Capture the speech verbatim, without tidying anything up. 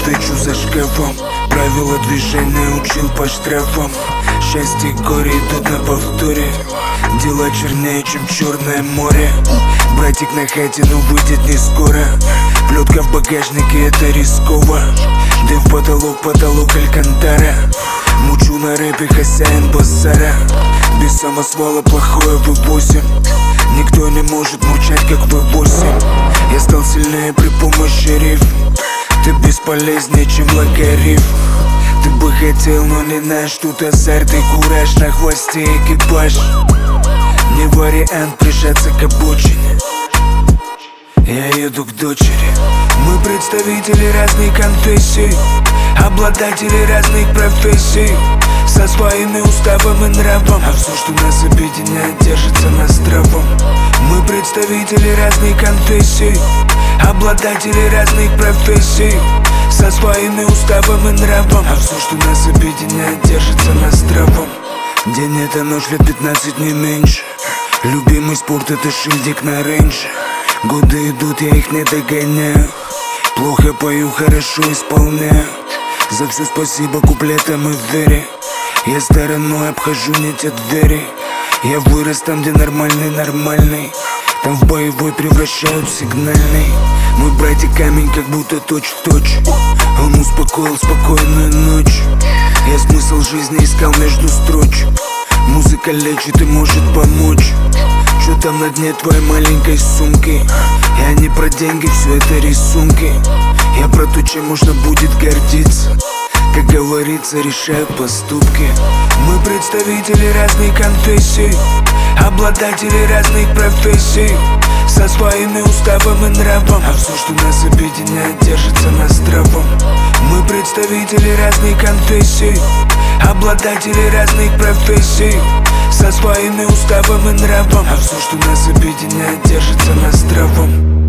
отвечу за шкафом. Правила движения учил по штрафам. Счастье и горе идут на повторе. Дела чернее, чем Черное море. Братик на хате, но выйдет не скоро. Плетка в багажнике, это рисково. Дым в потолок, потолок алькантара. Мучу на рэпе, хозяин базара. Без самосвала плохое вывозим. Никто не может мурчать, как вэ восемь. Я стал сильнее при помощи риф. Ты бесполезнее, чем логарифм. Ты бы хотел, но не знаешь, тут азарт и кураж. На хвосте экипаж. Не вариант прижаться к обочине. Я еду к дочери. Мы представители разных конфессий, обладатели разных профессий, со своими уставом и нравом. А все, что нас объединяет, держится на здравом. Мы представители разных конфессий, обладатели разных профессий, со своими уставом и нравом. А все, что нас объединяет, держится на здравом. День это ночь, лет пятнадцать, не меньше. Любимый спорт это шильдик на рейнже. Годы идут, я их не догоняю. Плохо пою, хорошо исполняю. За все спасибо куплетам и вере. Я стороной обхожу не те двери. Я вырос там, где нормальный нормальный. Там в боевой превращают в сигнальный. Мой братик камень, как будто точь-в-точь. Он успокоил спокойную ночь. Я смысл жизни искал между строчек. Музыка лечит и может помочь. Что там на дне твоей маленькой сумки? Я не про деньги, все это рисунки. Я про то, чем можно будет гордиться. Как говорится, решают поступки. Мы представители разных конфессий, обладатели разных профессий, со своими уставом и нравом. А все, что нас объединяет, держится на здравом. Мы представители разных конфессий, обладатели разных профессий, со своими уставом и нравом. А все, что нас объединяет, держится на здравом.